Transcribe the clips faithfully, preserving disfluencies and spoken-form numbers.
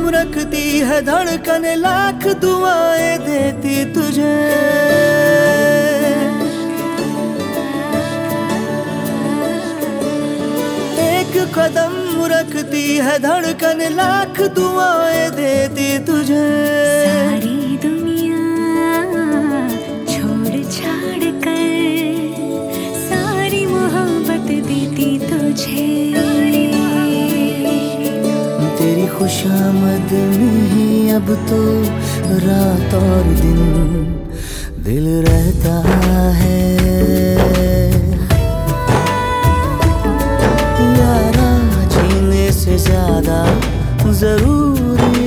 रखती है धड़कन, लाख दुआएं देती तुझे। एक कदम रखती है धड़कन, लाख दुआएं देती तुझे। सारी दुनिया छोड़ छाड़ कर सारी मोहब्बत देती तुझे। तेरी खुशामद में ही अब तो रात और दिन दिल रहता है। यारा जीने से ज्यादा जरूरी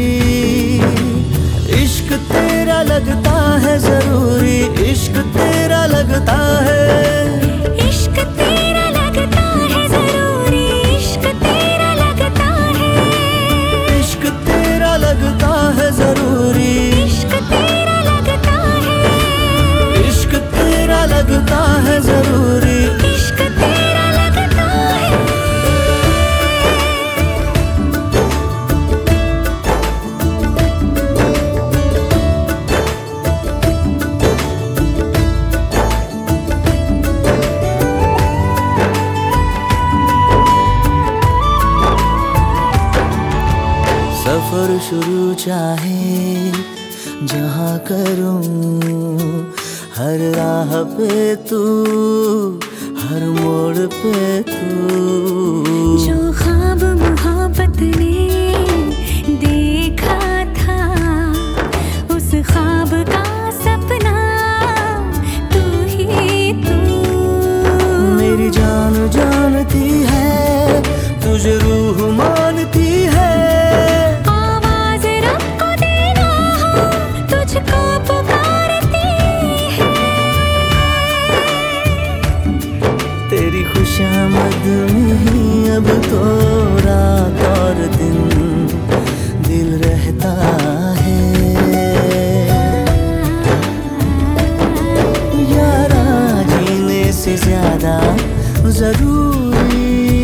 इश्क तेरा लगता है जरूरी, इश्क तेरा लगता है। इश्क तेरा लगता है जरूरी, इश्क तेरा लगता है। इश्क तेरा लगता है जरूरी, इश्क तेरा लगता है। इश्क तेरा लगता है जरूरी, इश्क तेरा लगता है। सफर शुरू चाहे जहाँ करूं, हर राह पे तू, हर मोड़ पे तू। जो ख्वाब मोहब्बत ने देखा था, उस ख्वाब का सपना तू ही तू। मेरी जान जानती है, तुझे रूह मानती है। आवाज रब को देना हो, तुझको पुकारती है। तेरी खुशामद में ही अब तो रात और दिन दिल रहता है। यारा जीने से ज्यादा जरूरी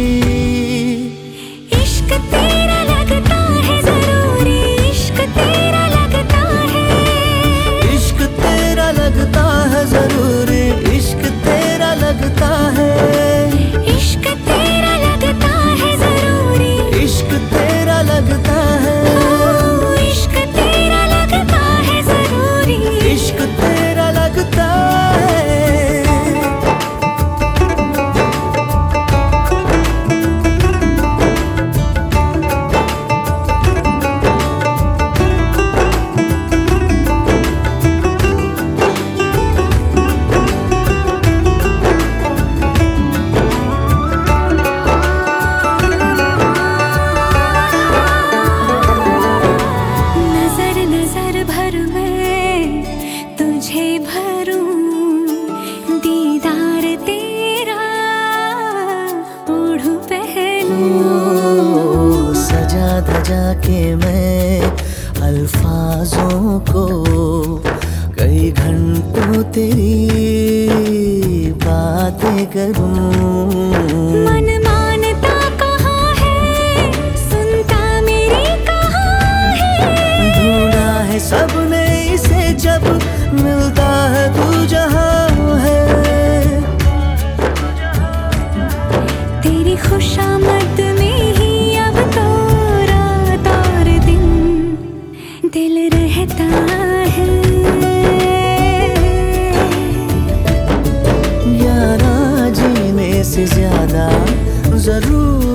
इश्क तेरा लगता है जरूरी, इश्क तेरा लगता है। इश्क तेरा लगता है जरूरी, इश्क तेरा लगता है। इश्क तेरा लगता है जरूरी, इश्क तेरा लगता है। ओ, इश्क तेरा लगता है जरूरी। इश्क तेरा लगता है। नजर नजर भर मैं तुझे भरूं, दीदार तेरा ओढ़ पहनूं। ओ, सजा धजा के मैं अल्फाजों को कई घंटों तेरी बातें करूं। मन मानता कहाँ है, सुनता मेरी कहाँ है। ढूंढा है सबने इसे जब मिलता है तू जहाँ है। तेरी खुशामद में ही अब तो रात और दिन दिल रहता है। यारा जीने से ज्यादा जरूर